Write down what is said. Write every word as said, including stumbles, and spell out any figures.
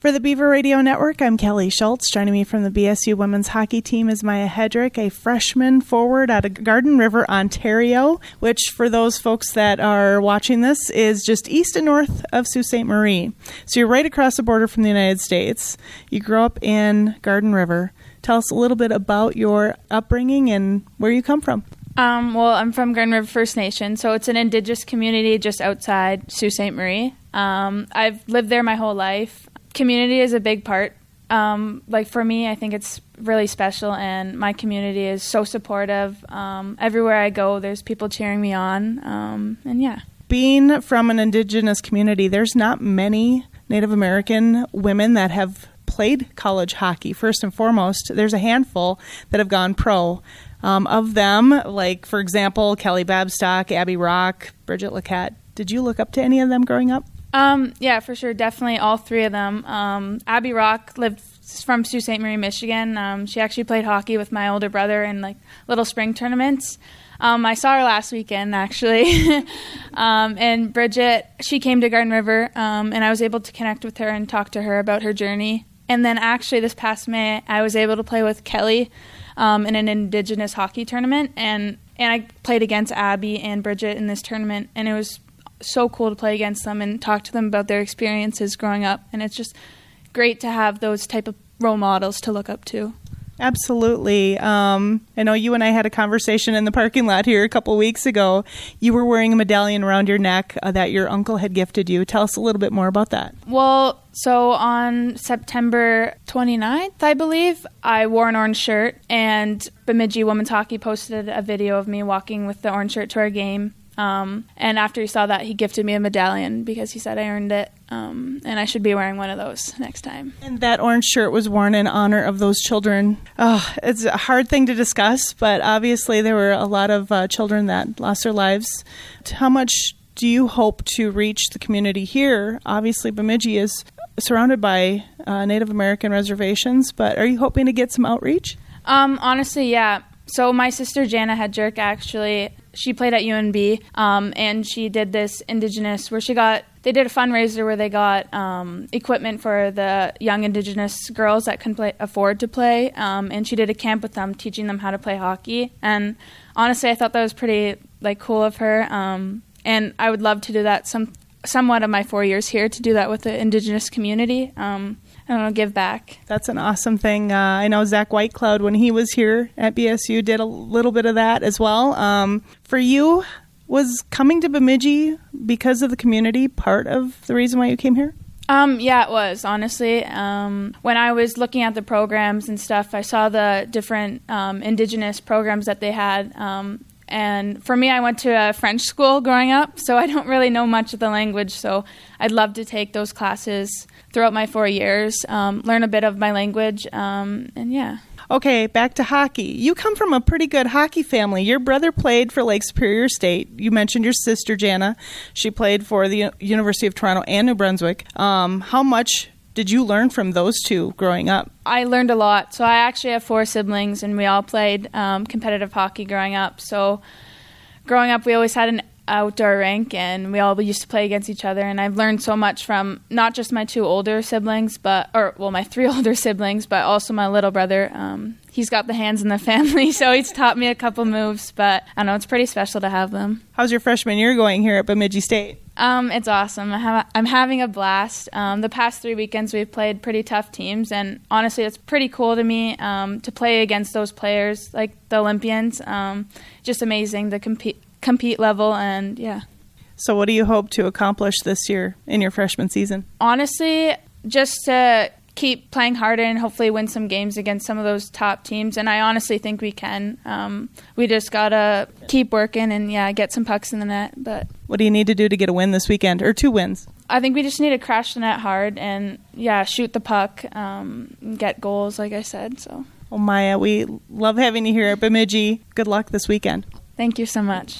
For the Beaver Radio Network, I'm Kelly Schultz. Joining me from the B S U women's hockey team is Maya Hedrick, a freshman forward out of Garden River, Ontario, which for those folks that are watching this is just east and north of Sault Ste. Marie. So you're right across the border from the United States. You grew up in Garden River. Tell us a little bit about your upbringing and where you come from. Um, well, I'm from Garden River First Nation, so it's an Indigenous community just outside Sault Ste. Marie. Um, I've lived there my whole life. Community is a big part. Um, like for me, I think it's really special, and my community is so supportive. Um, everywhere I go, there's people cheering me on, um, and yeah. Being from an Indigenous community, there's not many Native American women that have played college hockey. First and foremost, there's a handful that have gone pro. Um, of them, like, for example, Kelly Babstock, Abby Rock, Bridget Laquette. Did you look up to any of them growing up? Um, yeah, for sure. Definitely all three of them. Um, Abby Rock lived from Sault Ste. Marie, Michigan. Um, she actually played hockey with my older brother in like little spring tournaments. Um, I saw her last weekend, actually. um, and Bridget, she came to Garden River, um, and I was able to connect with her and talk to her about her journey. And then actually this past May, I was able to play with Kelly um, in an Indigenous hockey tournament. And, and I played against Abby and Bridget in this tournament, and it was so cool to play against them and talk to them about their experiences growing up. And it's just great to have those type of role models to look up to. Absolutely. Um, I know you and I had a conversation in the parking lot here a couple weeks ago. You were wearing a medallion around your neck uh, that your uncle had gifted you. Tell us a little bit more about that. Well, so on September twenty-ninth, I believe, I wore an orange shirt, and Bemidji Women's Hockey posted a video of me walking with the orange shirt to our game. Um, and after he saw that, he gifted me a medallion because he said I earned it, um, and I should be wearing one of those next time. And that orange shirt was worn in honor of those children. Oh, it's a hard thing to discuss, but obviously there were a lot of uh, children that lost their lives. How much do you hope to reach the community here? Obviously, Bemidji is surrounded by uh, Native American reservations, but are you hoping to get some outreach? Um, honestly, yeah. So my sister Jana Hedrick, actually, she played at U N B, um, and she did this Indigenous where she got, they did a fundraiser where they got um, equipment for the young Indigenous girls that couldn't play, afford to play, um, and she did a camp with them, teaching them how to play hockey. And honestly, I thought that was pretty like cool of her, um, and I would love to do that some somewhat of my four years here, to do that with the Indigenous community. Um, I don't know, give back. That's an awesome thing. Uh, I know Zach Whitecloud, when he was here at B S U, did a little bit of that as well. Um, for you, was coming to Bemidji because of the community part of the reason why you came here? Um, yeah, it was, honestly. Um, when I was looking at the programs and stuff, I saw the different um, Indigenous programs that they had. Um, and for me, I went to a French school growing up, so I don't really know much of the language. So I'd love to take those classes throughout my four years, um, learn a bit of my language, um, and yeah. Okay, back to hockey. You come from a pretty good hockey family. Your brother played for Lake Superior State. You mentioned your sister, Jana. She played for the U- University of Toronto and New Brunswick. Um, how much did you learn from those two growing up? I learned a lot. So I actually have four siblings, and we all played um, competitive hockey growing up. So growing up, we always had an outdoor rink, and we all used to play against each other, and I've learned so much from not just my two older siblings, but or well my three older siblings, but also my little brother. Um, he's got the hands in the family, so he's taught me a couple moves, but I don't know, it's pretty special to have them. How's your freshman year going here at Bemidji State? Um, it's awesome. I have, I'm having a blast. Um, the past three weekends we've played pretty tough teams, and honestly it's pretty cool to me um, to play against those players like the Olympians. Um, just amazing to compete compete level, and yeah. So what do you hope to accomplish this year in your freshman season? Honestly, just to keep playing harder and hopefully win some games against some of those top teams, and I honestly think we can. Um, we just gotta keep working and yeah, get some pucks in the net. But what do you need to do to get a win this weekend, or two wins? I think we just need to crash the net hard and yeah, shoot the puck, um, and get goals, like I said. So. Well, Maya, we love having you here at Bemidji. Good luck this weekend. Thank you so much.